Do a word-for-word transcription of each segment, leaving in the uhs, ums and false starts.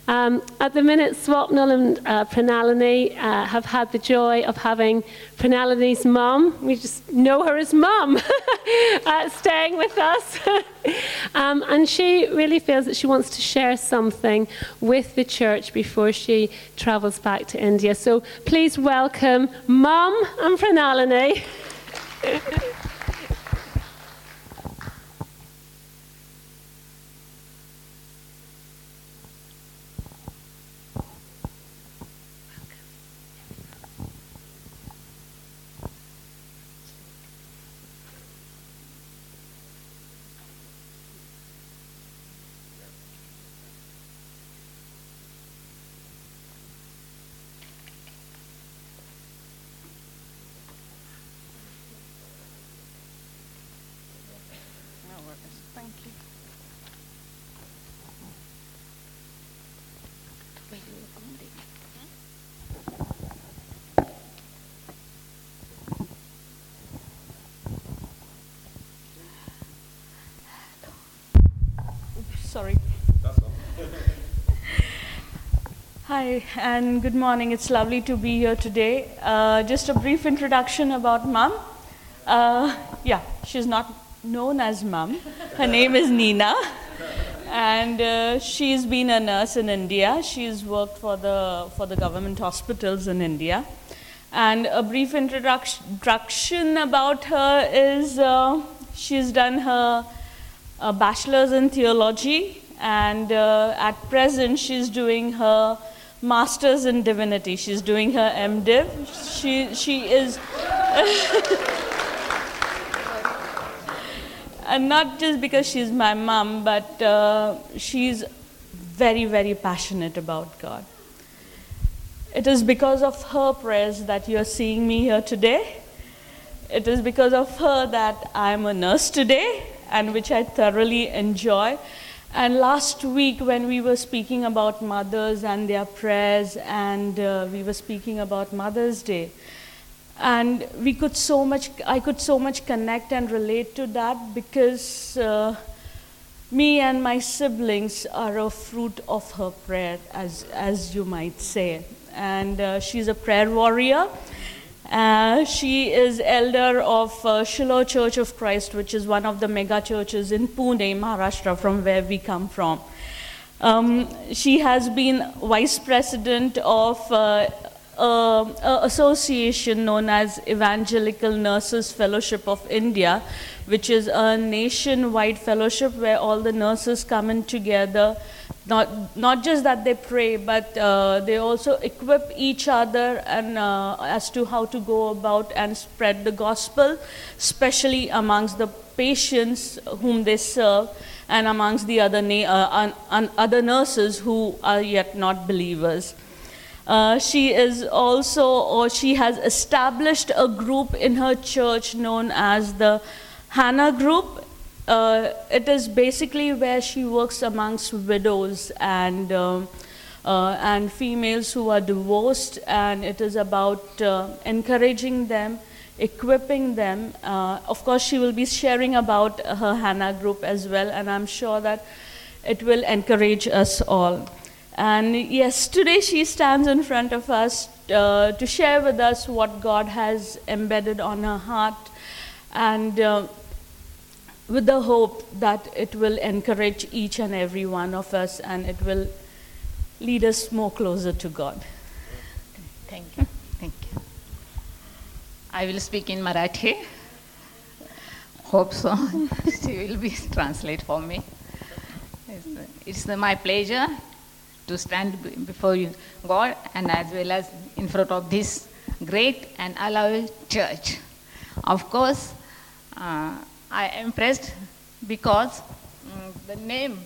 Um, at the minute, Swapnil and uh, Pranalini uh, have had the joy of having Pranalini's mum, we just know her as mum, uh, staying with us. um, and she really feels that she wants to share something with the church before she travels back to India. So please welcome Mum and Pranalini. Thank you. Oops, sorry. That's all. Hi, and good morning. It's lovely to be here today. Uh, just a brief introduction about Mum. Uh, yeah, she's not known as Mum. Her name is Nina, and uh, she's been a nurse in India. She's worked for the for the government hospitals in India. And a brief introduction about her is uh, she's done her uh, bachelor's in theology, and uh, at present she's doing her master's in divinity. She's doing her MDiv. She she is. And not just because she's my mom, but uh, she's very, very passionate about God. It is because of her prayers that you're seeing me here today. It is because of her that I'm a nurse today, and which I thoroughly enjoy. And last week when we were speaking about mothers and their prayers, and uh, we were speaking about Mother's Day, and we could so much, I could so much connect and relate to that, because uh, me and my siblings are a fruit of her prayer, as, as you might say. And uh, she's a prayer warrior. Uh, she is elder of uh, Shiloh Church of Christ, which is one of the mega churches in Pune, Maharashtra, from where we come from. Um, she has been vice president of uh, Uh, a association known as Evangelical Nurses Fellowship of India, which is a nationwide fellowship where all the nurses come in together. Not, not just that they pray, but uh, they also equip each other and uh, as to how to go about and spread the gospel, especially amongst the patients whom they serve and amongst the other, na- uh, un- un- other nurses who are yet not believers. Uh, she is also, or she has established a group in her church known as the Hannah Group. Uh, it is basically where she works amongst widows and um, uh, and females who are divorced, and it is about uh, encouraging them, equipping them. Uh, of course, she will be sharing about her Hannah Group as well, and I'm sure that it will encourage us all. And yes, today she stands in front of us uh, to share with us what God has embedded on her heart, and uh, with the hope that it will encourage each and every one of us, and it will lead us more closer to God. Thank you. Thank you. I will speak in Marathi. Hope so. She will be translate for me. It's, it's my pleasure to stand before you, God, and as well as in front of this great and alive church. Of course, uh, I am impressed because um, the name,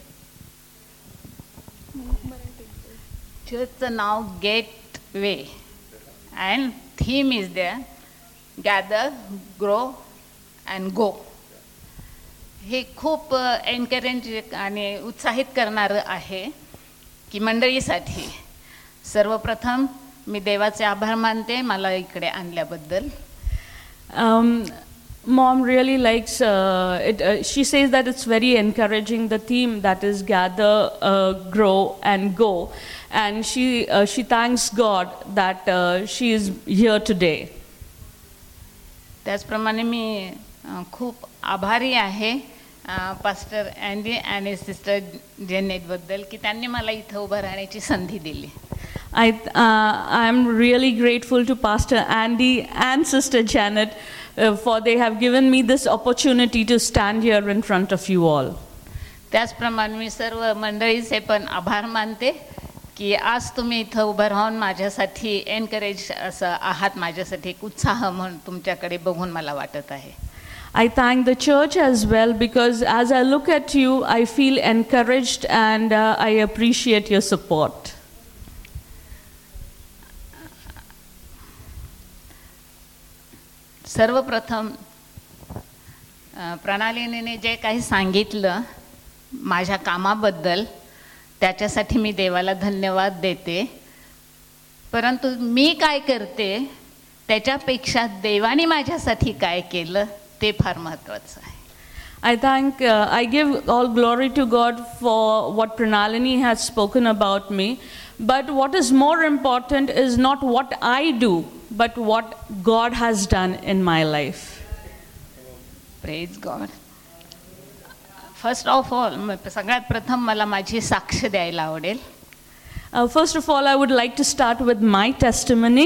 churchचं now Gateway, and theme is there, gather, grow, and go. हे खूप encourage आणि उत्साहित करणारं आहे की मंडळीसाठी सर्वप्रथम मी देवाचे आभार मानते मला इकडे आणल्याबद्दल. Um, Mom really likes uh, it. Uh, she says that it's very encouraging, the theme that is gather, uh, grow, and go. And she, uh, she thanks God that uh, she is here today. त्याचप्रमाणे मी अ, खूप आभारी आहे pastor Andy आणि sister जेनेटबद्दल की त्यांनी मला इथं उभं राहण्याची संधी दिली. I, uh, I'm really grateful to Pastor Andy and Sister Janet uh, for they have given me this opportunity to stand here in front of you all. त्याचप्रमाणे मी सर्व मंडळीचे पण आभार मानते की आज तुम्ही इथं उभं राहून माझ्यासाठी एनकरेज असं आहात, माझ्यासाठी एक उत्साह म्हणून तुमच्याकडे बघून मला वाटत आहे. I thank the church as well because as I look at you, I feel encouraged and uh, I appreciate your support. सर्वप्रथम प्रणालीने जे काही सांगितलं माझ्या कामाबद्दल त्याच्यासाठी मी देवाला धन्यवाद देते. परंतु मी काय करते त्याच्यापेक्षा देवाने माझ्यासाठी काय केलं ते फार महत्त्वाचं आहे. I thank, uh, I give all glory to God for what Pranalini has spoken about me. But what is more important is not what I do, but what God has done in my life. Praise God. First of all, सगळ्यात प्रथम मला माझी साक्ष द्यायला आवडेल. Uh, first of all, I would like to start with my testimony.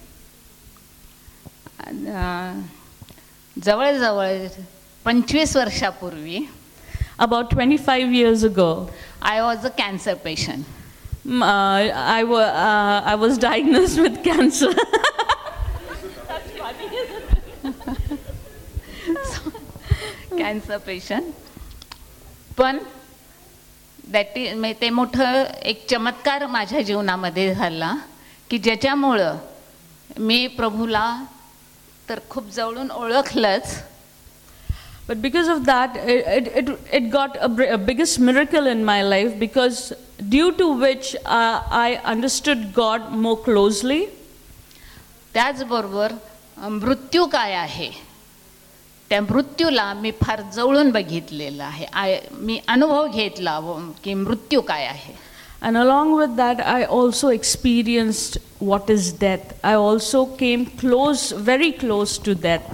जवळजवळ पंचवीस वर्षापूर्वी, about twenty-five years ago, I was a cancer patient. Uh, I, wa uh, I was diagnosed with cancer. That's funny, isn't it? So, cancer patient. पण ते मोठं एक चमत्कार माझ्या जीवनामध्ये झाला की ज्याच्यामुळं मी प्रभूला तर खूप जवळून ओळखलंच. But because of that, it, it, it got a, a biggest miracle in my life because due to which uh, I understood God more closely. त्याचबरोबर मृत्यू काय आहे त्या मृत्यूला मी फार जवळून बघितलेलं आहे. आय मी अनुभव घेतला की मृत्यू काय आहे. And along with that, I also experienced what is death. I also came close, very close to death.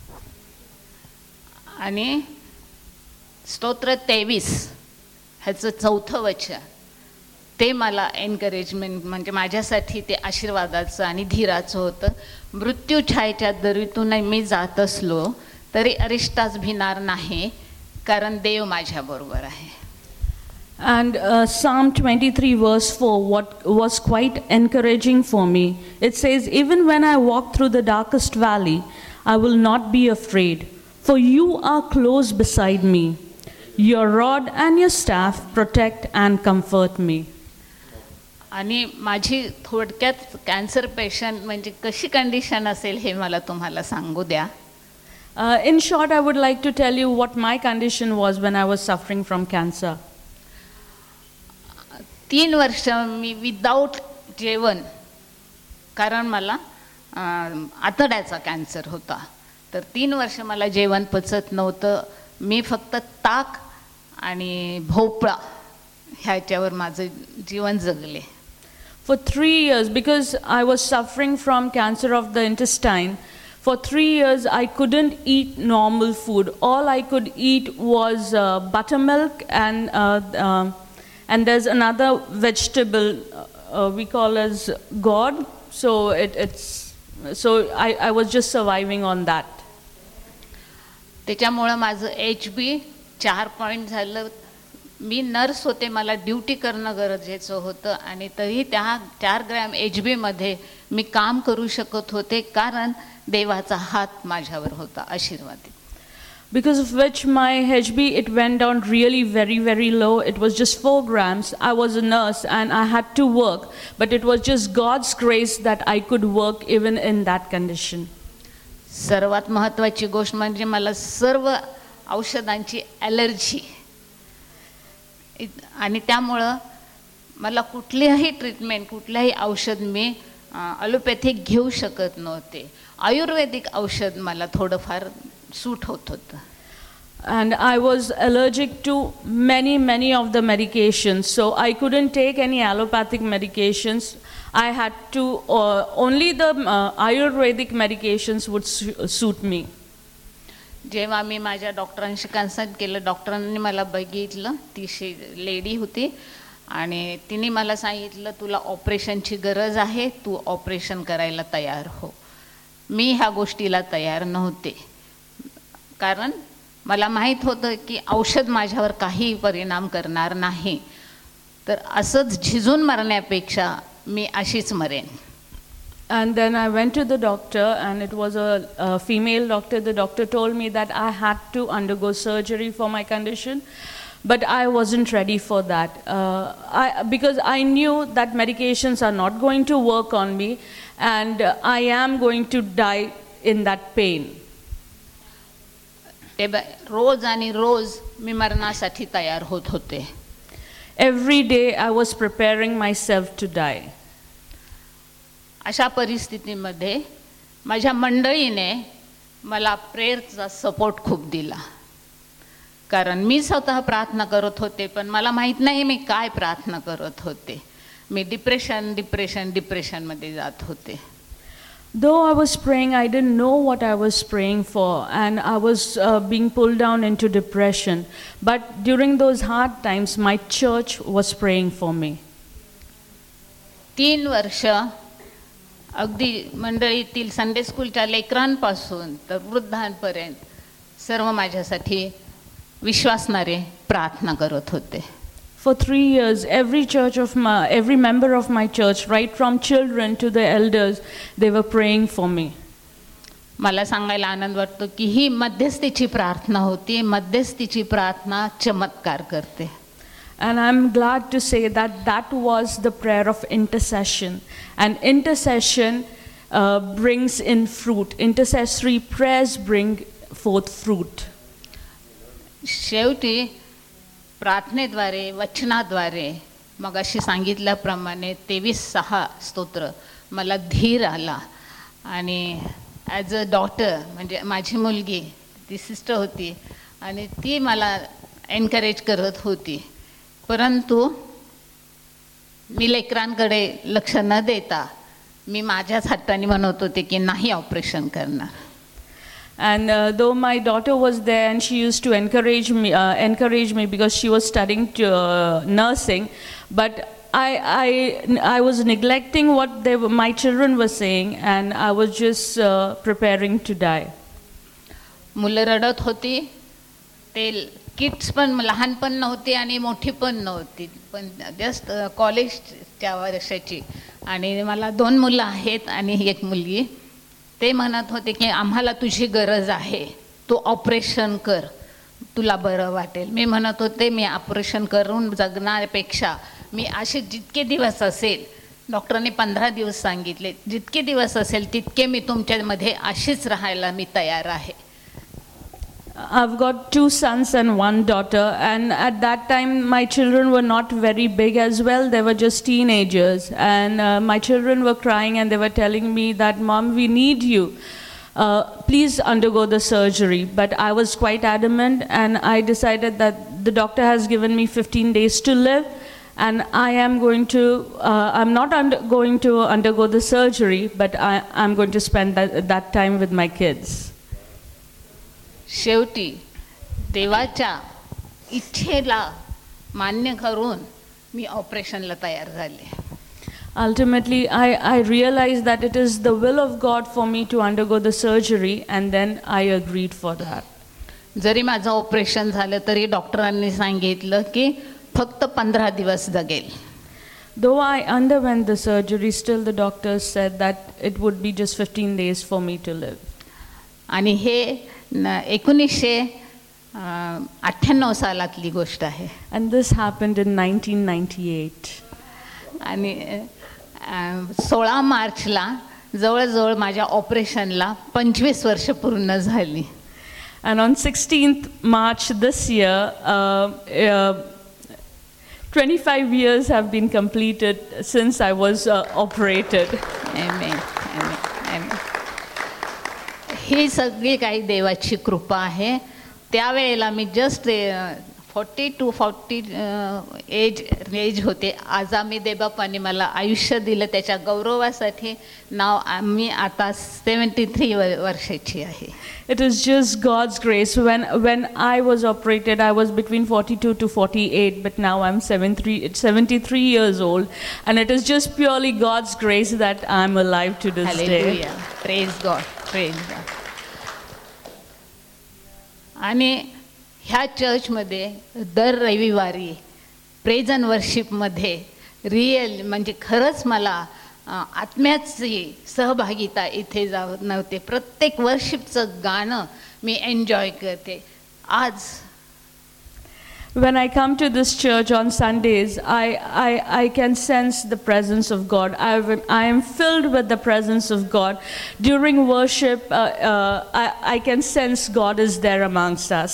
आणि स्तोत्र तेवीस ह्याचं चौथं वचन ते मला एनकरेजमेंट म्हणजे माझ्यासाठी ते आशीर्वादाचं आणि धीराचं होतं. मृत्यू छायेच्या दरीतून मी जात असलो तरी अरिष्टाच भिणार नाही कारण देव माझ्याबरोबर आहे. And uh, Psalm twenty-three verse four what was quite encouraging for me. It says, even when I walk through the darkest valley, I will not be afraid, for you are close beside me. Your rod and your staff protect and comfort me. आणि माझी थोडक्यात cancer patient म्हणजे कशी condition असेल हे मला तुम्हाला सांगू द्या. Uh, in short, I would like to tell you what my condition was when I was suffering from cancer. तीन वर्ष मी विदाऊट जेवण, कारण मला आतड्याचा कॅन्सर होता, तर तीन वर्ष मला जेवण पचत नव्हतं. मी फक्त ताक आणि भोपळा ह्याच्यावर माझं जीवन जगले. For three years, because I was suffering from cancer of the intestine, for three years I couldn't eat normal food. All I could eat was uh, buttermilk and uh, uh, and there's another vegetable uh, we call as gourd. So it, it's so I, I was just surviving on that. त्याच्यामुळे माझं H बी चार point झालं. मी nurse होते, मला duty करणं गरजेचं होतं आणि तरी त्या चार ग्रॅम एच बीमध्ये मी काम करू शकत होते कारण देवाचा हात माझ्यावर होता, आशीर्वादित. Because of which my H B, it went down really very, very low. It was just four grams. I was a nurse and I had to work. But it was just God's grace that I could work even in that condition. सर्वात महत्त्वाची गोष्ट म्हणजे मला सर्व औषधांची allergy आणि त्यामुळं मला कुठलीही ट्रीटमेंट, कुठल्याही औषध मी ॲलोपॅथिक घेऊ शकत नव्हते. आयुर्वेदिक औषध मला थोडंफार सूट होत होतं. And I was allergic to many, many of the medications. So I couldn't take any allopathic medications. I had to, uh, only the uh, Ayurvedic medications would su- suit me. जेव्हा मी माझ्या डॉक्टरांशी कन्सल्ट केलं, डॉक्टरांनी मला बघितलं, ती शे lady होती आणि तिने मला सांगितलं तुला ऑपरेशनची गरज आहे, तू ऑपरेशन करायला तयार हो. मी ह्या गोष्टीला तयार नव्हते, कारण मला माहीत होतं की औषध माझ्यावर काही परिणाम करणार नाही. तर असंच झिजून मरण्यापेक्षा मी अशीच मरेन. And then I went to the doctor, and it was a, a female doctor. The doctor told me that I had to undergo surgery for my condition, but I wasn't ready for that. Uh, I, because I knew that medications are not going to work on me, and uh, I am going to die in that pain. रोज आणि रोज मी मरणासाठी तयार होत होते. Every day I was preparing myself to die. अशा परिस्थितीमध्ये माझ्या मंडळीने मला प्रेयरचा support खूप दिला, कारण मी स्वतः प्रार्थना करत होते, पण मला माहीत नाही मी काय प्रार्थना करत होते. मी डिप्रेशन डिप्रेशन डिप्रेशनमध्ये जात होते. Though I was praying, I didn't know what I was praying for, and I was uh, being pulled down into depression. But during those hard times, my church was praying for me. तीन वर्ष अगदी मंडळीतील Sunday स्कूलच्या लेकरांपासून तर वृद्धांपर्यंत सर्व माझ्यासाठी विश्वासणारे प्रार्थना करत होते. For three years, every church of my, every member of my church, right from children to the elders, they were praying for me. मला सांगायला आनंद वाटतो की ही मध्यस्थीची प्रार्थना होती. मध्यस्थीची प्रार्थना चमत्कार करते. And I'm glad to say that that was the prayer of intercession. And intercession uh, brings in fruit. Intercessory prayers bring forth fruit. शेवटी प्रार्थनेद्वारे, वचनाद्वारे, मग अशी सांगितल्याप्रमाणे तेवीस सहा स्तोत्र मला धीर आला. आणि ॲज अ डॉटर, म्हणजे माझी मुलगी, ती सिस्टर होती आणि ती मला एनकरेज करत होती. परंतु मी लेकरांकडे लक्ष न देता मी माझ्याच हट्टाने म्हणत होते की नाही ऑपरेशन करणार. And uh, though my daughter was there and she used to encourage me, uh, encourage me because she was studying to, uh, nursing, but I, I, I was neglecting what they were, my children were saying, and I was just uh, preparing to die. मुलं रडत होती, ते kids पण लहान पण नव्हती आणि मोठी पण नव्हती, पण जस्ट कॉलेजच्या वर्षाची, आणि मला दोन मुलं आहेत आणि एक मुलगी. ते म्हणत होते की आम्हाला तुझी गरज आहे, तू ऑपरेशन कर, तुला बरं वाटेल. मी म्हणत होते मी ऑपरेशन करून जगण्यापेक्षा मी असे जितके दिवस असेल, डॉक्टरांनी पंधरा दिवस सांगितले, जितके दिवस असेल तितके मी तुमच्यामध्ये अशीच राहायला मी तयार आहे. I've got two sons and one daughter, and at that time my children were not very big as well. They were just teenagers, and uh, my children were crying and they were telling me that, Mom, we need you. Uh, please undergo the surgery. But I was quite adamant, and I decided that the doctor has given me fifteen days to live, and I am going to, uh, I'm not under, going to undergo the surgery, but I, I'm going to spend that, that time with my kids. शेवटी देवाच्या इच्छेला मान्य करून मी ऑपरेशनला तयार झाले. Ultimately, I, I realized that it is the will of God for me to undergo the surgery, and then I agreed for that. जरी माझं operation झालं तरी डॉक्टरांनी सांगितलं की फक्त पंधरा दिवस जगेल. Though I underwent the surgery, still the doctors said that it would be just fifteen days for me to live. आणि हे एकोणीसशे अठ्ठ्याण्णव सालातली गोष्ट आहे. And this happened in nineteen ninety-eight. आणि सोळा मार्चला जवळजवळ माझ्या ऑपरेशनला पंचवीस वर्ष पूर्ण झाली. And on sixteenth March this year, uh, uh, twenty-five years have been completed since I was uh, operated. Amen. Amen. Amen. ही सगळी काही देवाची कृपा आहे. त्यावेळेला मी just forty two forty age age होते. आज आम्ही देवबापाने मला आयुष्य दिलं त्याच्या गौरवासाठी. नाव आम्ही आता सेवन्टी थ्री वर्षाची आहे. It is just God's grace. When when I was operated, I was between forty-two to forty-eight, but now I'm seventy-three years old, and it is just purely God's grace that I'm alive to this Hallelujah. day. Praise God. Praise God. आणि ह्या चर्चमध्ये दर रविवारी praise and वर्शिपमध्ये real म्हणजे खरंच मला आत्म्याची सहभागिता इथे जाव नव्हते. प्रत्येक वर्शिपचं गाणं मी एन्जॉय करते. आज When I come to this church on Sundays, I, I, I can sense the presence of God. I, I am filled with the presence of God. During worship, uh, uh, I, I can sense God is there amongst us.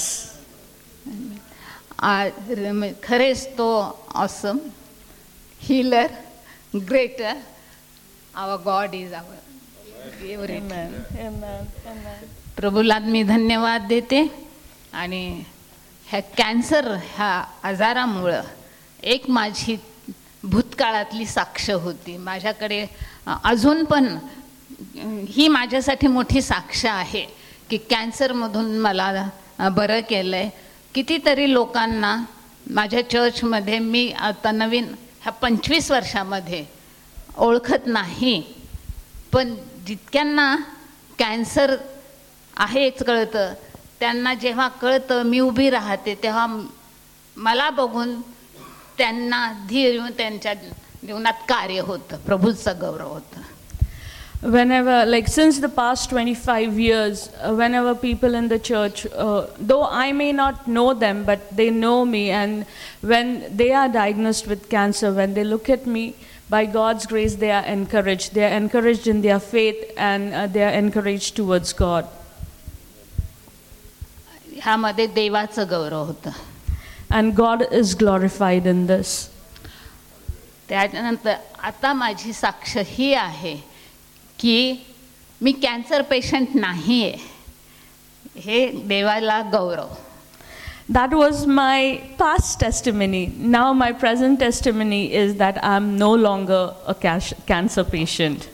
खरेच तो awesome healer greater our God is our everything. प्रभूला मी धन्यवाद देते. आणि ह्या cancer ह्या आजारामुळं एक माझी भूतकाळातली साक्ष होती. माझ्याकडे अजून पण ही माझ्यासाठी मोठी साक्ष आहे की कॅन्सरमधून मला बरं केलं आहे. कितीतरी लोकांना माझ्या चर्चमध्ये मी आता नवीन ह्या पंचवीस वर्षामध्ये ओळखत नाही, पण जितक्यांना कॅन्सर आहेच कळतं त्यांना जेव्हा कळतं मी उभी राहते तेव्हा मला बघून त्यांना धीर येऊन त्यांच्या जीवनात कार्य होतं, प्रभूचं गौरव होतं. Whenever, like since the past twenty-five years, uh, whenever people in the church, uh, though I may not know them, but they know me, and when they are diagnosed with cancer, when they look at me, by God's grace, they are encouraged. They are encouraged in their faith, and uh, they are encouraged towards God. ह्यामध्ये देवाचं गौरव होतं. And God is glorified in this. त्यानंतर आता माझी साक्ष ही आहे की मी cancer patient नाही आहे, हे देवाला गौरव. That was my past testimony. Now my present testimony is that I'm no longer a cancer patient.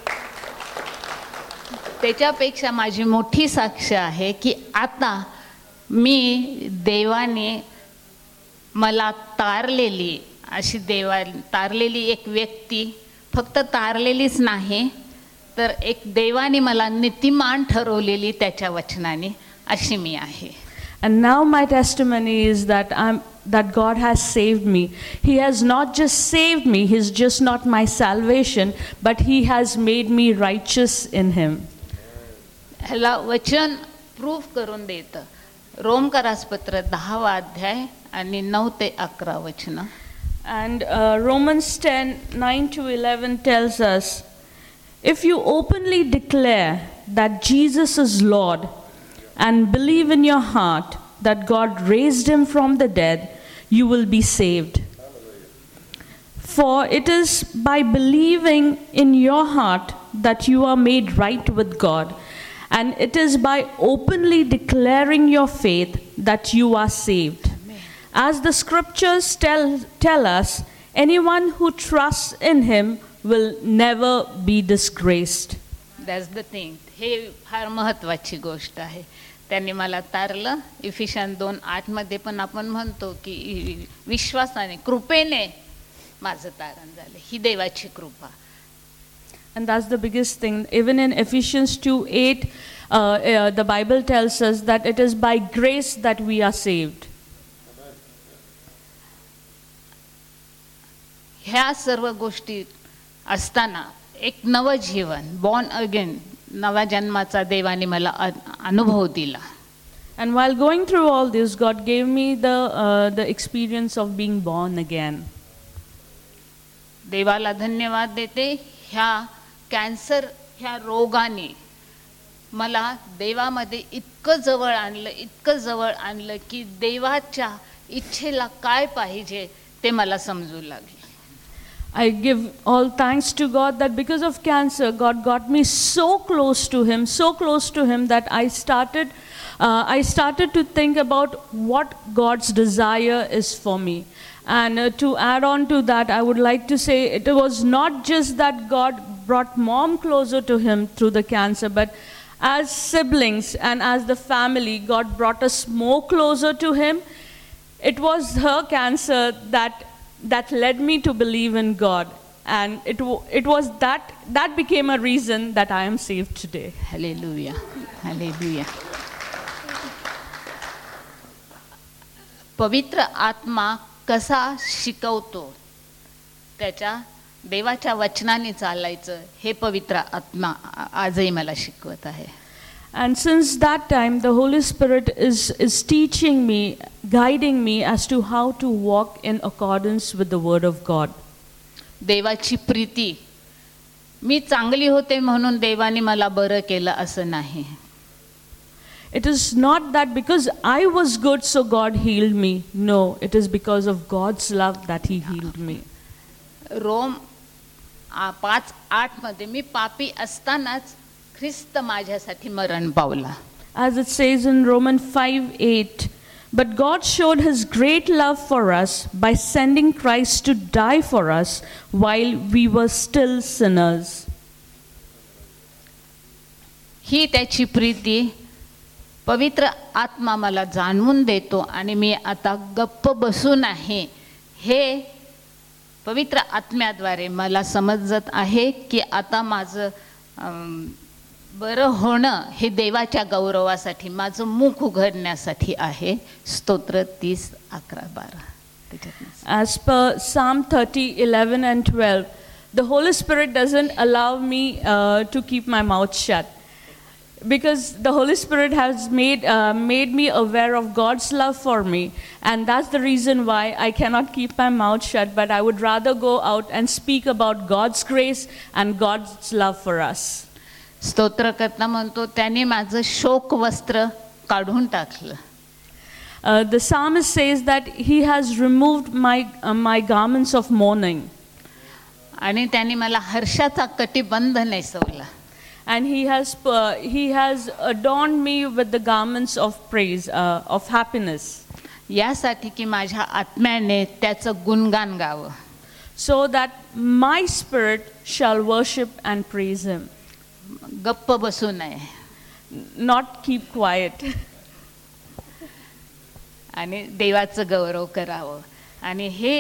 त्याच्यापेक्षा माझी मोठी साक्ष आहे की आता मी देवाने मला तारलेली अशी देवा तारलेली एक व्यक्ती, फक्त तारलेलीच नाही तर एक देवाने मला नीतिमान ठरवलेली त्याच्या वचनाने अशी मी आहे. And now my testimony is that I'm that God has saved me. He has not just saved me, He's just not my salvation, but He has made me righteous in Him. ह्याला वचन proof करून देतं. रोमकरासपत्र दहावा अध्याय आणि नऊ ते अकरा वचन. And uh, Romans ten, nine to eleven tells us, if you openly declare that Jesus is Lord and believe in your heart that God raised him from the dead, you will be saved. For it is by believing in your heart that you are made right with God, and it is by openly declaring your faith that you are saved. As the scriptures tell, tell us, anyone who trusts in him will never be disgraced. That's the thing. हे फार महत्त्वाची गोष्ट आहे. त्यांनी मला तारलं. Ephesian दोन आठ मध्ये पण आपण म्हणतो की विश्वासाने कृपेने माझं तारण झालं. ही देवाची कृपा. And that's the biggest thing. Even in Ephesians two eight, uh, uh, the Bible tells us that it is by grace that we are saved. ह्या सर्व गोष्टी असताना एक नव जीवन, बॉर्न अगेन, नवा जन्माचा देवाने मला अनुभव दिला. And while going through all this, God gave me the uh, the experience of being born again. देवाला धन्यवाद देते. ह्या कॅन्सर ह्या रोगाने मला देवामध्ये इतकं जवळ आणलं, इतकं जवळ आणलं की देवाच्या इच्छेला काय पाहिजे ते मला समजू लागले. I give all thanks to God that because of cancer, God got me so close to Him, so close to Him that I started, uh, I started to think about what God's desire is for me. And uh, to add on to that, I would like to say it was not just that God brought mom closer to Him through the cancer, but as siblings and as the family, God brought us more closer to Him. It was her cancer that that led me to believe in God, and it it was that that became a reason that I am saved today. Hallelujah. Hallelujah. पवित्र आत्मा कसा शिकवतो, त्याच्या देवाच्या वचनाने चालायचं हे पवित्र आत्मा आजही मला शिकवत आहे. And since that time, the Holy Spirit is, is teaching me, guiding me as to how to walk in accordance with the Word of God. देवाची प्रीती, मी चांगली होते म्हणून देवाने मला बरं केलं असं नाही. It is not that because I was good so God healed me. No, it is because of God's love that He healed me. रोम पाच आठ मध्ये मी पापी असतानाच ख्रिस्त माझ्यासाठी मरण पावला. As it says in Romans five eight, but God showed His great love for us by sending Christ to die for us while we were still sinners. ही त्याची प्रीती पवित्र आत्मा मला जाणवून देतो आणि मी आता गप्प बसून आहे हे पवित्र आत्म्याद्वारे मला समजत आहे की आता माझं बरं होणं हे देवाच्या गौरवासाठी, माझं मुख उघडण्यासाठी आहे. स्तोत्र तीस अकरा बारा. As per Psalm thirty eleven and twelve, the Holy Spirit doesn't allow me uh, to keep my mouth shut, because the Holy Spirit has made uh, made me aware of God's love for me, and that's the reason why I cannot keep my mouth shut, but I would rather go out and speak about God's grace and God's love for us. स्तोत्रकर्ता म्हणतो त्याने माझं शोक वस्त्र काढून टाकलं. Uh, the psalmist says that he has removed my uh, my garments of mourning. आणि त्याने मला हर्षाचा कटिबंध नेसवला. And he has uh, he has adorned me with the garments of praise, uh, of happiness. यासाठी की माझ्या आत्म्याने त्याचं गुणगान गावं. So that my spirit shall worship and praise Him. गप्प बसू नये. Not keep quiet. आणि देवाचं गौरव करावं. आणि हे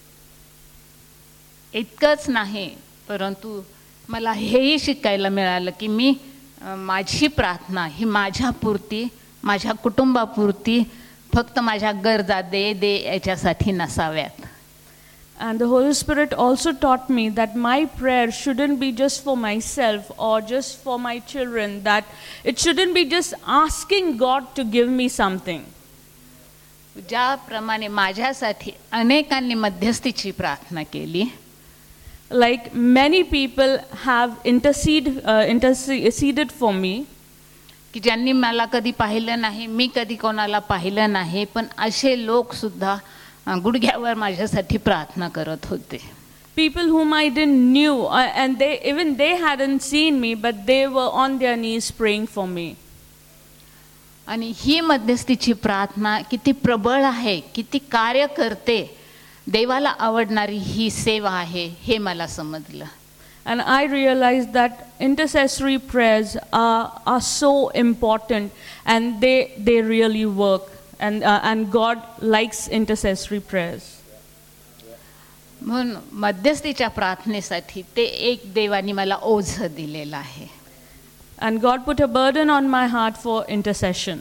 इतकंच नाही, परंतु मला हेही शिकायला मिळालं की मी माझी प्रार्थना ही माझ्यापुरती, माझ्या कुटुंबापुरती, फक्त माझ्या गरजा दे दे याच्यासाठी नसाव्यात. And the Holy Spirit also taught me that my prayer shouldn't be just for myself or just for my children, that it shouldn't be just asking God to give me something. ज्याप्रमाणे माझ्यासाठी अनेकांनी मध्यस्थीची प्रार्थना केली, like many people have intercede, uh, interceded for me, की ज्यांनी मला कधी पाहिलं नाही, मी कधी कोणाला पाहिलं नाही, पण असे लोक सुद्धा गुडघ्यावर माझ्यासाठी प्रार्थना करत होते. People whom I didn't knew, uh, and they even they hadn't seen me, but they were on their knees praying for me. आणि ही मध्यस्थीची प्रार्थना किती प्रबळ आहे, किती कार्य करते, देवाला आवडणारी ही सेवा आहे हे मला समजलं. And I realized that intercessory prayers are are so important, and they they really work, and uh, and God likes intercessory prayers. म्हणून मध्यस्थीच्या प्रार्थनेसाठी ते एक देवाने मला ओझं दिलेलं आहे. And God put a burden on my heart for intercession.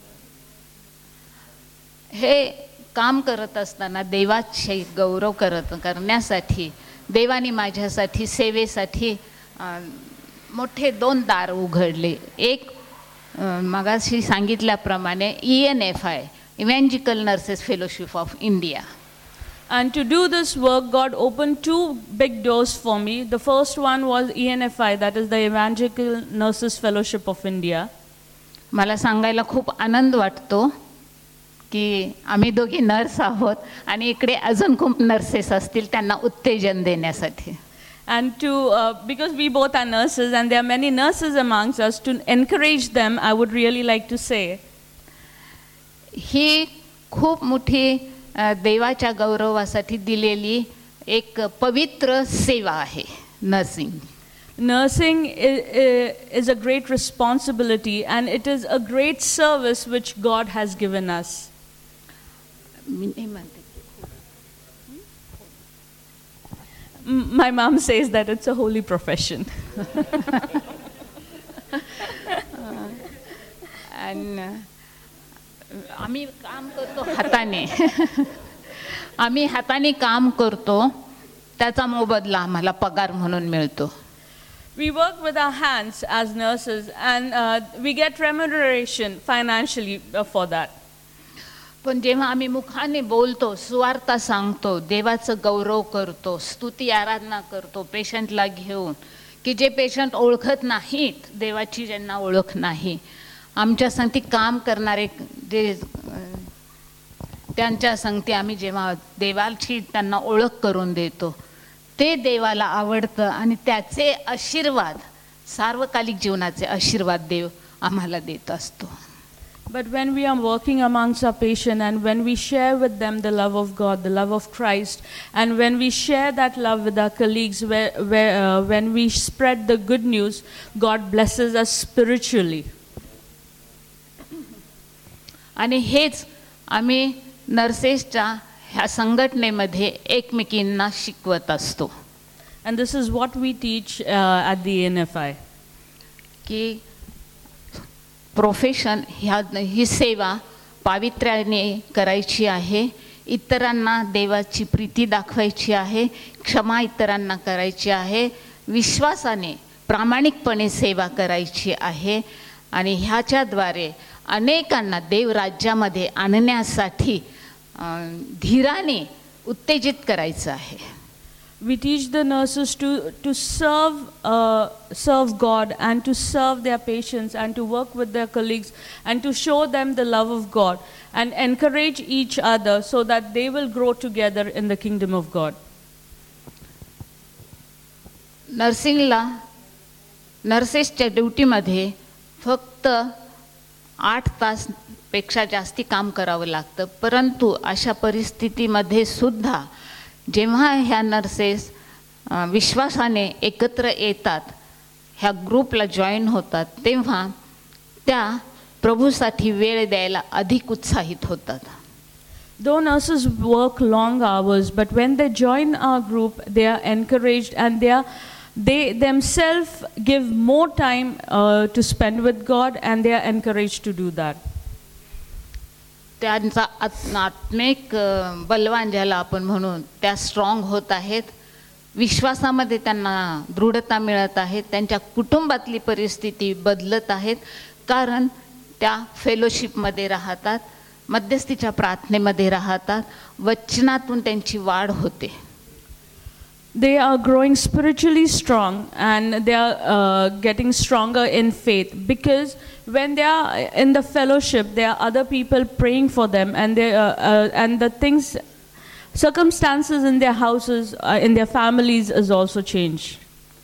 हे काम करत असताना देवाचे गौरव करत करण्यासाठी देवाने माझ्यासाठी सेवेसाठी मोठे दोन दार उघडले. एक मगाशी सांगितल्याप्रमाणे E N F I, evangelical nurses fellowship of India. And to do this work, God opened two big doors for me. The first one was E N F I, that is the Evangelical Nurses Fellowship of India. मला सांगायला खूप आनंद वाटतो की आम्ही दोघी nurse आहोत आणि इकडे अजून खूप नर्सेस असतील त्यांना उत्तेजन देण्यासाठी. And to, uh, because we both are nurses and there are many nurses amongst us, to encourage them, I would really like to say. ही खूप मोठी देवाच्या गौरवासाठी दिलेली एक पवित्र सेवा आहे nursing. Nursing is, is a great responsibility and it is a great service which God has given us. My mom says that it's a holy profession. And आम्ही काम करतो हाताने. आम्ही हाताने काम करतो त्याचा मोबदला आम्हाला पगार म्हणून मिळतो. We work with our hands as nurses and uh, we get remuneration financially for that. पण जेव्हा आम्ही मुखाने बोलतो, सुवार्ता सांगतो, देवाचं गौरव करतो, स्तुती आराधना करतो पेशंटला घेऊन, की जे पेशंट ओळखत नाहीत, देवाची ज्यांना ओळख नाही, आमच्या संगती काम करणारे जे त्यांच्या संगती आम्ही जेव्हा देवाची त्यांना ओळख करून देतो, ते देवाला आवडतं आणि त्याचे आशीर्वाद, सार्वकालिक जीवनाचे आशीर्वाद देव आम्हाला देत असतो. But when we are working amongst our patient and when we share with them the love of God, the love of Christ, and when we share that love with our colleagues, where, where, uh, when we spread the good news, God blesses us spiritually. आणि हेच आम्ही नर्सेसच्या ह्या संघटनेमध्ये एकमेकींना शिकवत असतो. And this is what we teach uh, at the A N F I. की profession ह्या ही सेवा पावित्र्याने करायची आहे, इतरांना देवाची प्रीती दाखवायची आहे, क्षमा इतरांना करायची आहे, विश्वासाने प्रामाणिकपणे सेवा करायची आहे आणि ह्याच्याद्वारे अनेकांना देव राज्यामध्ये आणण्यासाठी धीराने उत्तेजित करायचं आहे. We teach the nurses to, to serve, uh, serve God and to serve their patients and to work with their colleagues and to show them the love of God and encourage each other so that they will grow together in the kingdom of God. नर्सिंगला नर्सेसच्या ड्युटीमध्ये फक्त आठ तासपेक्षा जास्ती काम करावं लागतं, परंतु अशा परिस्थितीमध्ये सुद्धा जेव्हा ह्या नर्सेस विश्वासाने एकत्र येतात, ह्या ग्रुपला जॉईन होतात, तेव्हा त्या प्रभूसाठी वेळ द्यायला अधिक उत्साहित होतात. Though nurses work long hours, but when they join our group, they are encouraged and they are, they themselves give more time uh, to spend with God and they are encouraged to do that. त्यांचा आत्मिक बलवान ज्याला आपण म्हणून त्या strong होत आहेत, विश्वासामध्ये त्यांना दृढता मिळत आहे, त्यांच्या कुटुंबातली परिस्थिती बदलत आहेत, कारण त्या फेलोशिपमध्ये राहतात, मध्यस्थीच्या प्रार्थनेमध्ये राहतात, वचनातून त्यांची वाढ होते. They are growing spiritually strong and they are uh, getting stronger in faith because when they are in the fellowship, there are other people praying for them and they uh, uh, and the things, circumstances in their houses, uh, in their families is also changed.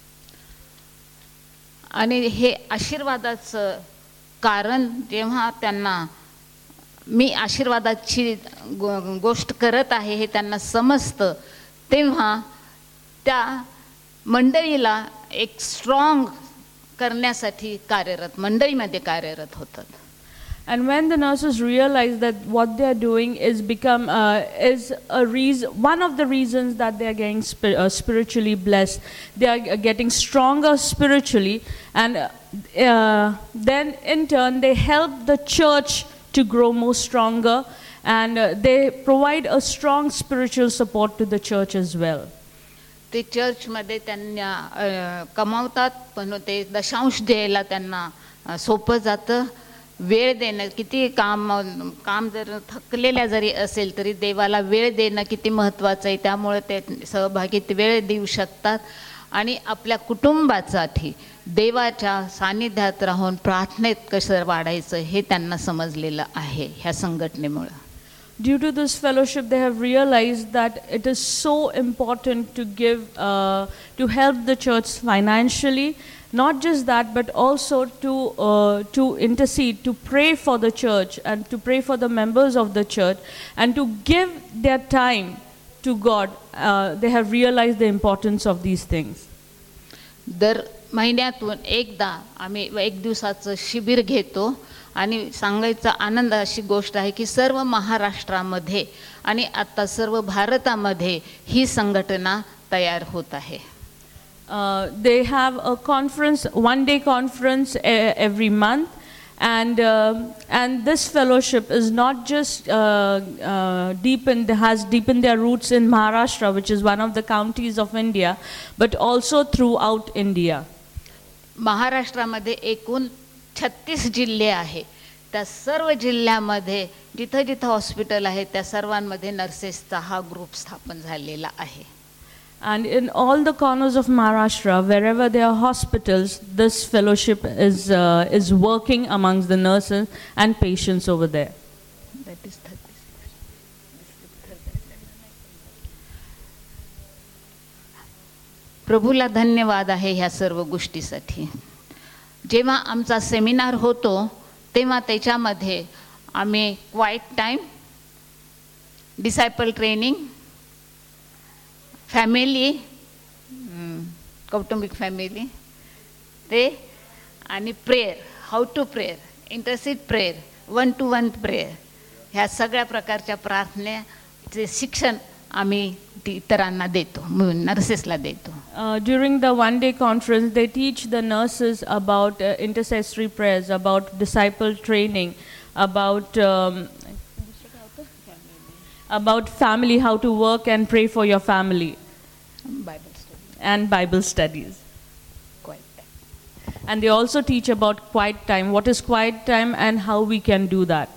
आणि हे आशीर्वादाचं कारण जेव्हा त्यांना मी आशीर्वादाची गोष्ट करत आहे हे त्यांना समजतं, तेव्हा त्या मंडळीला एक स्ट्रॉंग करण्यासाठी कार्यरत मंडळीमध्ये कार्यरत होतात. And when the nurses realize that what they are doing is become uh, is a reason, one of the reasons that they are getting sp uh, spiritually blessed, they are getting stronger spiritually, and uh, then in turn they help the church to grow more stronger, and uh, they provide a strong spiritual support to the church as well. ते चर्चमध्ये त्यांना कमावतात, पण ते दशांश द्यायला त्यांना सोपं जातं. वेळ देणं किती काम काम जर थकलेल्या जरी असेल तरी देवाला वेळ देणं किती महत्त्वाचं आहे, त्यामुळे ते सहभागीत वेळ देऊ शकतात आणि आपल्या कुटुंबासाठी देवाच्या सानिध्यात राहून प्रार्थनेत कसं वाढायचं हे त्यांना समजलेलं आहे ह्या संघटनेमुळे. Due to this fellowship, they have realized that it is so important to give, uh, to help the church financially. Not just that, but also to uh, to intercede, to pray for the church and to pray for the members of the church and to give their time to God. Uh, they have realized the importance of these things. दर महिन्यातून एकदा आम्ही एक दिवसाचं शिबिर घेतो आणि सांगायचा आनंद अशी गोष्ट आहे की सर्व महाराष्ट्रामध्ये आणि आता सर्व भारतामध्ये ही संघटना तयार होत आहे. Uh, they have a conference, one day conference uh, every month, and uh, and this fellowship is not just uh, uh, deepened, has deepened their roots in Maharashtra, which is one of the counties of India, but also throughout India. महाराष्ट्रामध्ये एकूण छत्तीस जिल्हे आहे. त्या सर्व जिल्ह्यामध्ये जिथं जिथं हॉस्पिटल आहे त्या सर्वांमध्ये नर्सेसचा हा ग्रुप स्थापन झालेला आहे. And in all the corners of Maharashtra, wherever there are hospitals, this fellowship is uh, is working amongst the nurses and patients over there. That is thirty-six. प्रभूला धन्यवाद आहे ह्या सर्व गोष्टीसाठी. जेव्हा आमचा सेमिनार होतो तेव्हा त्याच्यामध्ये आम्ही quiet time, disciple training, family, कौटुंबिक फॅमिली ते आणि prayer, how to prayer, intercede prayer, one to one prayer, ह्या सगळ्या प्रकारच्या प्रार्थनेचे शिक्षण आम्ही इतरांना देतो, नर्सेसला देतो. During the one day conference, they teach the nurses about uh, intercessory prayers, about disciple training, about um, about family, how to work and pray for your family. Bible studies. And Bible studies. Quiet time. And they also teach about quiet time. What is quiet time and how we can do that.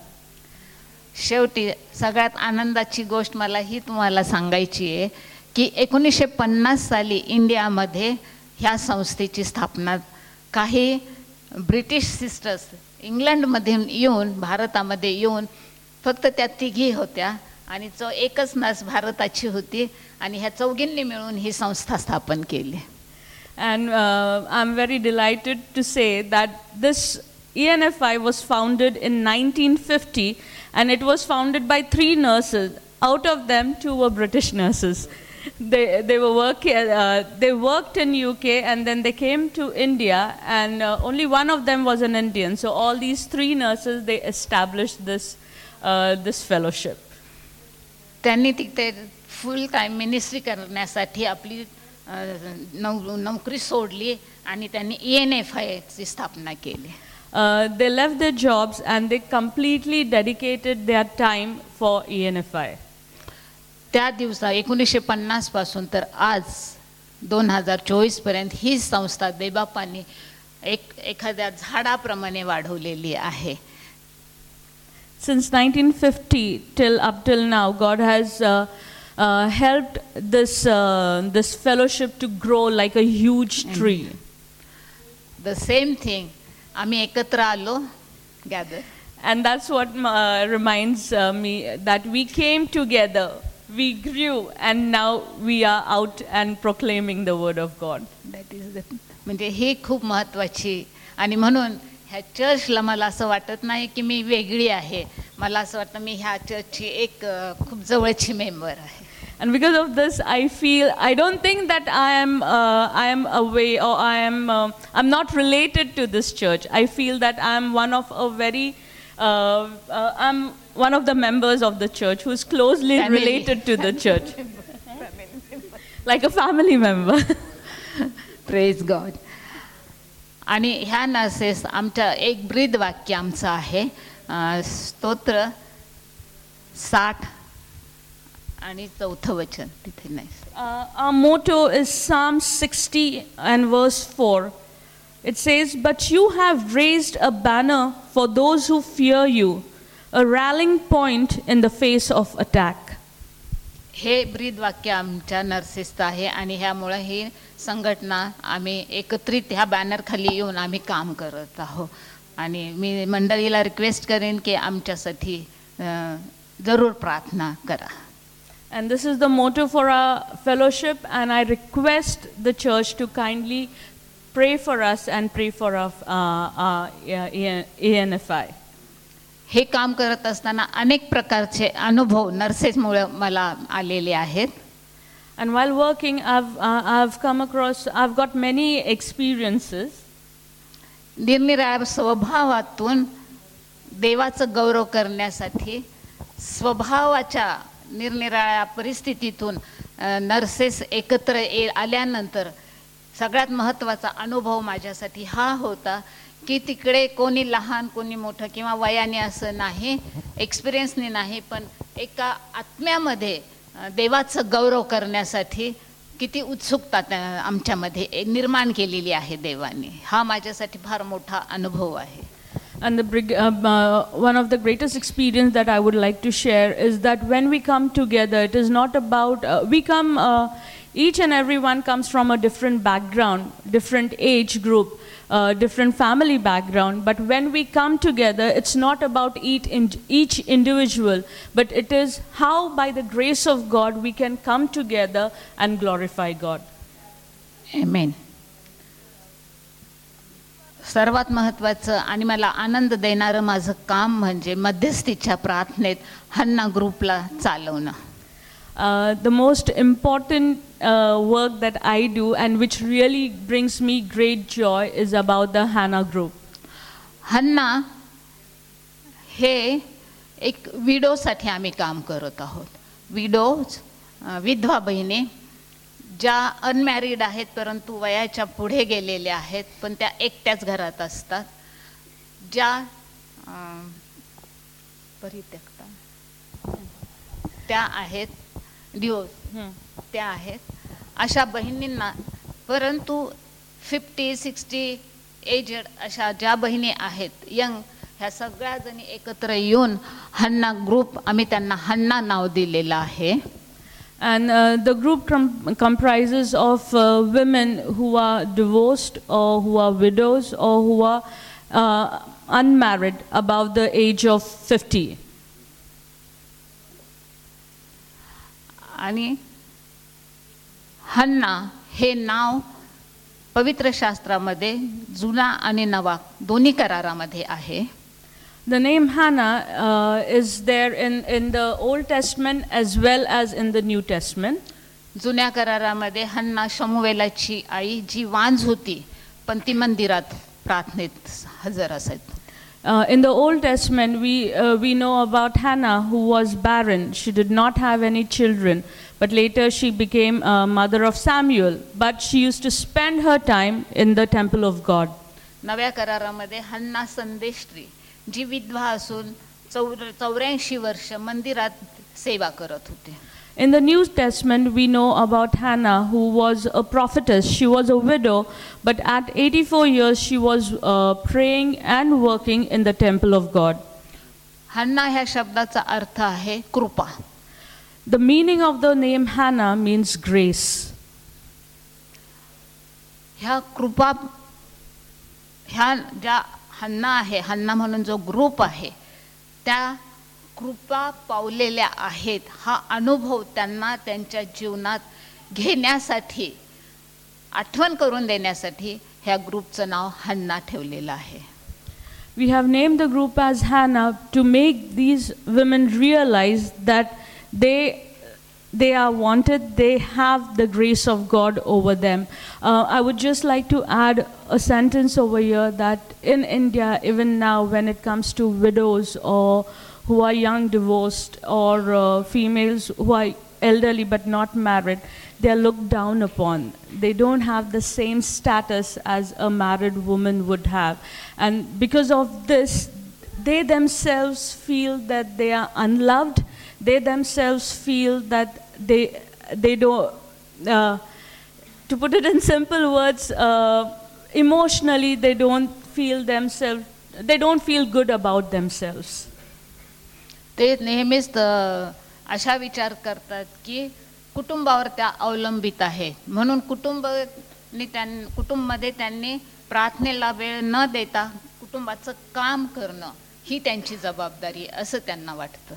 शेवटी सगळ्यात आनंदाची गोष्ट मला ही तुम्हाला सांगायची आहे की एकोणीसशे पन्नास साली इंडियामध्ये ह्या संस्थेची स्थापना काही ब्रिटिश सिस्टर्स इंग्लंडमधून येऊन भारतामध्ये येऊन फक्त त्या तिघी होत्या आणि चौ एकच नर्स भारताची होती आणि ह्या चौघींनी मिळून ही संस्था स्थापन केली. And uh, I'm very delighted to say that this E N F I was founded in nineteen fifty and it was founded by three nurses. Out of them, two were British nurses. They they were work, uh, they worked in U K and then they came to India and uh, only one of them was an Indian. So all these three nurses, they established this uh, this fellowship. त्यांनी तिथे फुल time ministry करण्यासाठी आपली नोकरी सोडली आणि त्यांनी E N F आयची स्थापना केली. Uh, they left their jobs and they completely dedicated their time for E N F I. त्या दिवसा एकोणीसशे पन्नास पासून तर आज दोन हजार चोवीस पर्यंत ही संस्था देवबापांनी एक एखाद्या झाडाप्रमाणे वाढवलेली आहे. Since nineteen fifty till up till now, God has uh, uh, helped this uh, this fellowship to grow like a huge tree. The same thing. आम्ही एकत्र आलो, gather. And that's what uh, reminds uh, me that we came together, we grew, and now we are out and proclaiming the word of God. That is the, म्हणजे हे खूप महत्त्वाची आणि म्हणून ह्या चर्चला मला असं वाटत नाही की मी वेगळी आहे. मला असं वाटतं मी ह्या चर्चची एक खूप जवळची मेंबर आहे. And because of this, I feel, I don't think that I am, uh, I am away or I am, uh, I'm not related to this church. I feel that I am one of a very, uh, uh, I'm one of the members of the church who is closely family. related to the church. Like a family member. Praise God. आणि ह्या nurses आमच्या एक ब्रीद वाक्य आमचं आहे स्तोत्र साठ आणि चौथं वचन तिथे नाही. Our motto is Psalm sixty and verse four. It says, "But you have raised a banner for those who fear you, a rallying point in the face of attack." हे ब्रीद वाक्य आमच्या नर्सेसचं आहे आणि ह्यामुळे ही संघटना आम्ही एकत्रित ह्या बॅनर खाली येऊन आम्ही काम करत आहोत. आणि मी मंडळीला रिक्वेस्ट करेन की आमच्यासाठी जरूर प्रार्थना करा. And this is the motto for our fellowship, and I request the church to kindly pray for us and pray for our uh, uh, A N F I. हे काम करत असताना अनेक प्रकारचे अनुभव नर्सेसमुळे मला आलेले आहेत. And while working, I've uh, I've come across, I've got many experiences. निरनिराळ्या स्वभावातून देवाचं गौरव करण्यासाठी स्वभावाच्या निरनिराळ्या परिस्थितीतून नर्सेस एकत्र आल्यानंतर सगळ्यात महत्त्वाचा अनुभव माझ्यासाठी हा होता की तिकडे कोणी लहान कोणी मोठं किंवा वयाने असं नाही, एक्सपिरियन्सने नाही, पण एका आत्म्यामध्ये देवाचं गौरव करण्यासाठी किती उत्सुकता आमच्यामध्ये निर्माण केलेली आहे देवाने. हा माझ्यासाठी फार मोठा अनुभव आहे. And the, uh, uh, one of the greatest experience that I would like to share is that when we come together, it is not about, uh, we come, uh, each and everyone comes from a different background, different age group, uh, different family background. But when we come together, it's not about each, in, each individual, but it is how by the grace of God we can come together and glorify God. Amen. सर्वात महत्त्वाचं आणि मला आनंद देणारं माझं काम म्हणजे मध्यस्थीच्या प्रार्थनेत हन्ना ग्रुपला चालवणं. Uh, the most important uh, work that I do and which really brings me great joy is about the Hannah group. हन्ना हे एक विडोसाठी आम्ही काम करत आहोत. विडोज विधवा बहिणी ज्या अनमॅरिड आहेत परंतु वयाच्या पुढे गेलेल्या आहेत पण त्या एकट्याच घरात असतात, ज्या परित्यक्ता त्या आहेत, डिवोर्स त्या आहेत, अशा बहिणींना, परंतु फिफ्टी सिक्स्टी एजेड अशा ज्या बहिणी आहेत यंग, ह्या सगळ्या जणी एकत्र येऊन हन्ना ग्रुप आम्ही त्यांना हन्ना नाव दिलेलं आहे. And uh, the group com- comprises of uh, women who are divorced or who are widows or who are uh, unmarried above the age of fifty. आणि हन्ना हे नाव पवित्र शास्त्रामध्ये जुना आणि नवा दोन्ही करारामध्ये आहे. The name Hannah uh, is there in, in the Old Testament as well as in the New Testament. जुन्या करारामध्ये हन्ना शमूएलाची आई जी वांझ होती पण ती मंदिरात प्रार्थनेत हजर असायची. Uh, in the Old Testament, we uh, we know about Hannah who was barren. She did not have any children, but later she became a mother of Samuel. But she used to spend her time in the temple of God. नव्या करारामध्ये हन्ना संदेष्टी जी विधवा असून चौऱ्याऐंशी वर्ष मंदिरात सेवा करत होते. In the New Testament, we know about Hannah, who was a prophetess. She was a widow, but at eighty-four years, she was uh, praying and working in the temple of God. हन्ना ह्या शब्दाचा अर्थ आहे कृपा. The meaning of the name Hannah means grace. ह्या कृपा, ह्या ज्या हन्ना आहे, हन्ना म्हणून जो ग्रुप आहे, त्या कृपा पावलेल्या आहेत. हा अनुभव त्यांना त्यांच्या जीवनात घेण्यासाठी, आठवण करून देण्यासाठी ह्या ग्रुपचं नाव हन्ना ठेवलेलं आहे. We have named the group as Hannah to make these women realize that they they are wanted, they have the grace of God over them. Uh, I would just like to add a sentence over here that in India, even now, when it comes to widows or who are young divorced or uh, females who are elderly but not married, they are looked down upon. They don't have the same status as a married woman would have. And because of this, they themselves feel that they are unloved. They themselves feel that they they don't, uh, to put it in simple words, uh, emotionally they don't feel themselves, they don't feel good about themselves. ते नेहमीच अशा विचार करतात की कुटुंबावर त्या अवलंबित आहे, म्हणून कुटुंबाने त्यां कुटुंबामध्ये त्यांनी प्रार्थनेला वेळ न देता कुटुंबाचं काम करणं ही त्यांची जबाबदारी असं त्यांना वाटतं.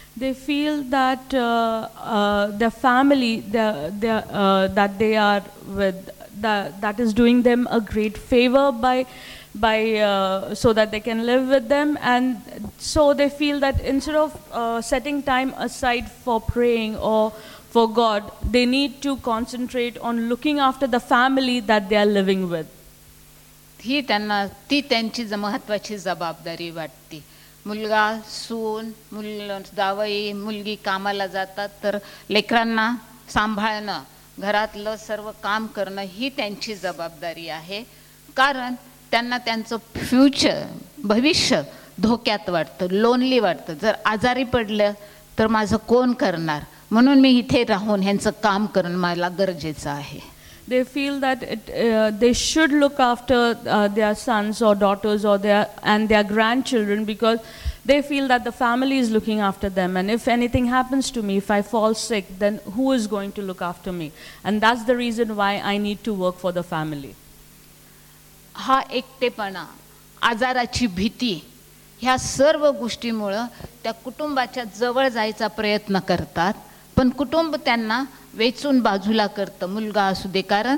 They feel that uh, uh, their family, their, their, uh, that they are with, that, that is doing them a great favor by, by uh, so that they can live with them, and so they feel that instead of uh, setting time aside for praying or for God, they need to concentrate on looking after the family that they are living with. ही त्यांना ती त्यांची महत्त्वाची जबाबदारी वाटते. मुलगा, सून, मुल जावई, मुलगी कामाला जातात तर लेकरांना सांभाळणं, घरातलं सर्व काम करणं ही त्यांची जबाबदारी आहे. कारण त्यांना त्यांचं फ्युचर, भविष्य धोक्यात वाटतं, लोनली वाटतं. जर आजारी पडलं तर माझं कोण करणार, म्हणून मी इथे राहून ह्यांचं काम करणं मला गरजेचं आहे. They feel that it, uh, they should look after uh, their sons or daughters or their and their grandchildren, because they feel that the family is looking after them, and if anything happens to me, if I fall sick, then who is going to look after me? And that's the reason why I need to work for the family. हा एकटेपणा, आजाराची भीती, ह्या सर्व गोष्टीमुळे त्या कुटुंबाच्या जवळ जायचा प्रयत्न करतात, पण कुटुंब त्यांना वेचून बाजूला करतं. मुलगा असू दे, कारण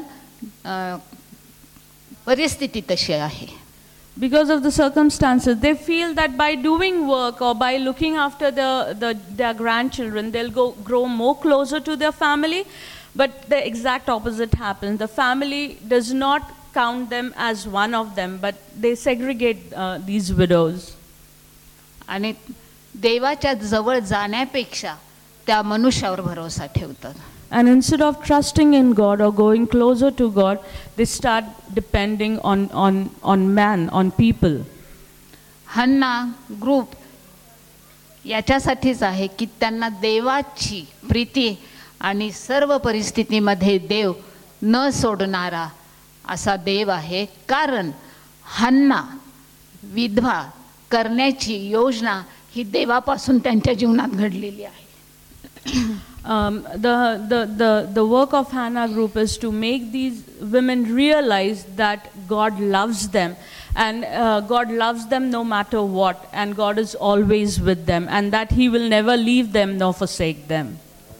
परिस्थिती तशी आहे. Because of the circumstances, they feel that by doing work or by looking after the, the, their grandchildren, they'll go, grow more closer to their family. But the exact opposite happens. The family does not count them as one of them, but they segregate uh, these widows. आणि देवाच्या जवळ जाण्यापेक्षा त्या मनुष्यावर भरोसा ठेवतात. And instead of trusting in God or going closer to God, they start depending on, on, on man, on people. Hannah group याच्यासाठीच आहे की त्यांना देवाची प्रीती आणि सर्व परिस्थितीमध्ये देव न सोडणारा असा देव आहे. कारण हन्ना विधवा करण्याची योजना ही देवापासून त्यांच्या जीवनात घडलेली आहे. Um, the, the, the, the work of Hannah group is to make these women realize that God loves them, and uh, God loves them no matter what, and God is always with them, and that He will never leave them nor forsake them.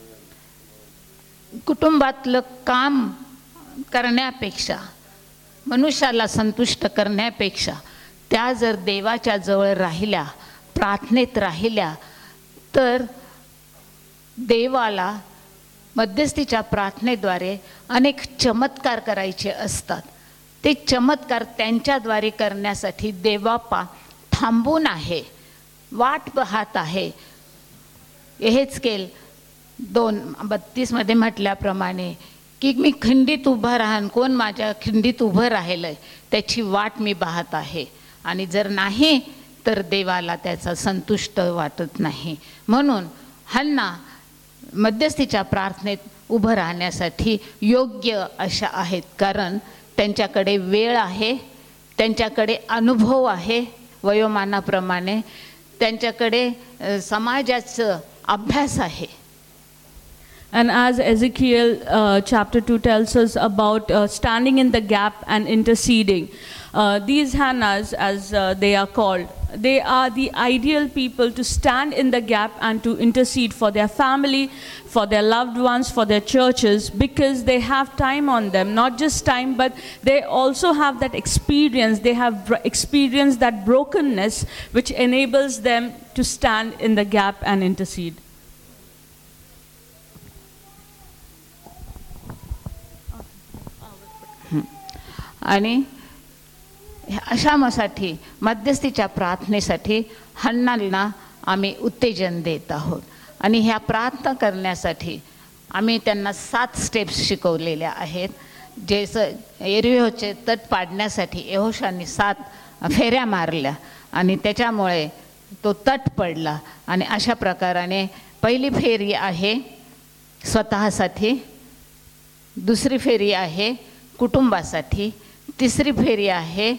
कुटुंबातलं काम करण्यापेक्षा, मनुष्याला संतुष्ट करण्यापेक्षा त्या जर देवाच्या जवळ राहिल्या, प्रार्थनेत राहिल्या, तर देवाला मध्यस्थीच्या प्रार्थनेद्वारे अनेक चमत्कार करायचे असतात. ते चमत्कार त्यांच्याद्वारे करण्यासाठी देवापा थांबून आहे, वाट पाहत आहे. एहेजकेल दोन बत्तीस मध्ये म्हटल्याप्रमाणे की मी खिंडीत उभं राहन, कोण माझ्या खिंडीत उभं राहिलंय त्याची वाट मी पाहत आहे, आणि जर नाही तर देवाला त्याचा संतुष्ट वाटत नाही. म्हणून हन्ना मध्यस्थीच्या प्रार्थनेत उभं राहण्यासाठी योग्य अशा आहेत. कारण त्यांच्याकडे वेळ आहे, त्यांच्याकडे अनुभव आहे वयोमानाप्रमाणे, त्यांच्याकडे समाजाचा अभ्यास आहे. And as Ezekiel uh, chapter two tells us about uh, standing in the gap and interceding, uh, these Hannahs, as uh, they are called, they are the ideal people to stand in the gap and to intercede for their family, for their loved ones, for their churches, because they have time on them. Not just time, but they also have that experience. They have experienced that brokenness which enables them to stand in the gap and intercede. आणि अशामध्ये मध्यस्थीच्या प्रार्थनेसाठी हन्नाला आम्ही उत्तेजन देत आहोत. आणि ह्या प्रार्थना करण्यासाठी आम्ही त्यांना सात स्टेप्स शिकवलेल्या आहेत. जे स एरिहोचे तट पाडण्यासाठी यहोशाने सात फेऱ्या मारल्या आणि त्याच्यामुळे तो तट पडला. आणि अशा प्रकाराने पहिली फेरी आहे स्वतःसाठी, दुसरी फेरी आहे कुटुंबासाठी, तिसरी फेरी आहे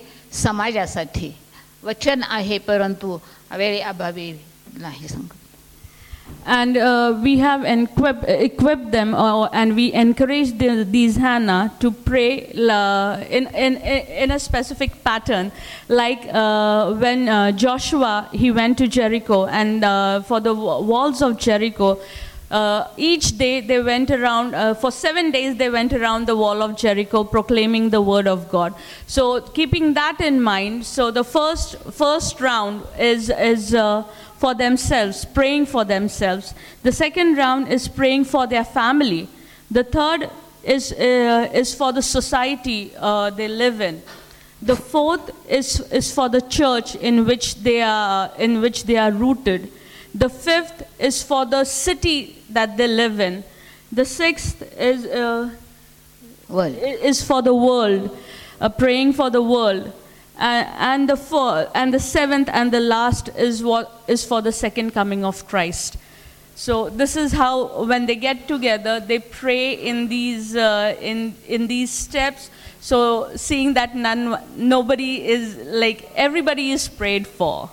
समाजासाठी. वचन आहे परंतु वेळेअभावी नाही सांगत. And uh, we have equip, equipped them, uh, and we encourage the, these Hannah to pray uh, in, in, in a specific pattern. Like uh, when uh, Joshua, he went to Jericho, and uh, for the walls of Jericho, uh, each day they went around, uh, for seven days they went around the wall of Jericho proclaiming the word of God. So keeping that in mind, so the first, first round is, is uh, for themselves, praying for themselves. The second round is praying for their family. The third is, uh, is for the society uh, they live in. The fourth is, is for the church in which they are, in which they are rooted. The fifth is for the city that they live in. The sixth is, uh, World. is for the world, uh, praying for the world. Uh, and the four, and the seventh and the last is what is for the second coming of Christ. So this is how, when they get together, they pray in these uh, in in these steps. So seeing that none, nobody is like, everybody is prayed for.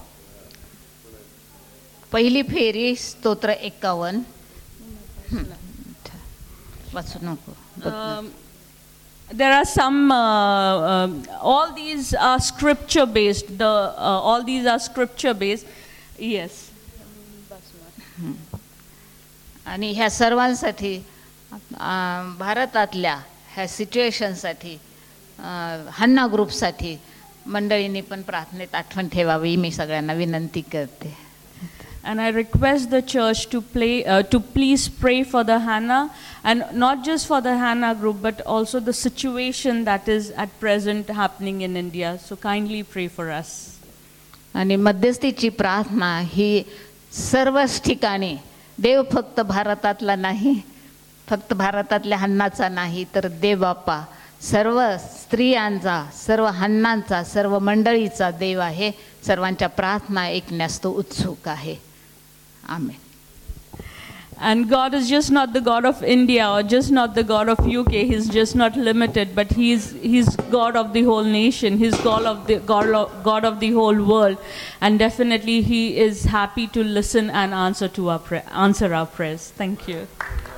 पहिली फेरी स्तोत्र एक्कावन्न. वाचू नको. Um, There are some, uh, um, all these are scripture based. The, uh, all these are scripture based. Yes. आणि ह्या सर्वांसाठी अं, भारतातल्या ह्या सिच्युएशनसाठी हन्ना ग्रुपसाठी मंडळींनी पण प्रार्थनेत आठवण ठेवावी मी सगळ्यांना विनंती करते. And I request the church to play, uh, to please pray for the Hannah, and not just for the Hannah group, but also the situation that is at present happening in India. So kindly pray for us. आणि मध्यस्थीची प्रार्थना ही सर्वच ठिकाणी, देव फक्त भारतातला नाही, फक्त भारतातल्या हन्नाचा नाही, तर देव बाप्पा सर्व स्त्रियांचा, सर्व हन्नांचा, सर्व मंडळीचा देव आहे. सर्वांच्या प्रार्थना ऐकण्यास तो उत्सुक आहे. Amen. And God is just not the God of India or just not the God of U K. He's just not limited, but He's He's God of the whole nation. He's God of the God of, God of the whole world, and definitely He is happy to listen and answer to our pra- answer our prayers. Thank you.